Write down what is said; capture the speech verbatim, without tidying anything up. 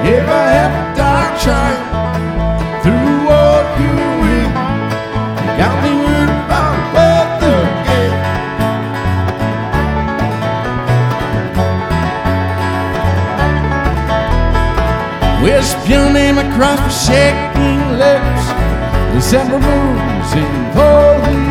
Ever have a dark train through what you read? You got me worried about what the gate. Whisper your name across the shaking lips. December moons in holy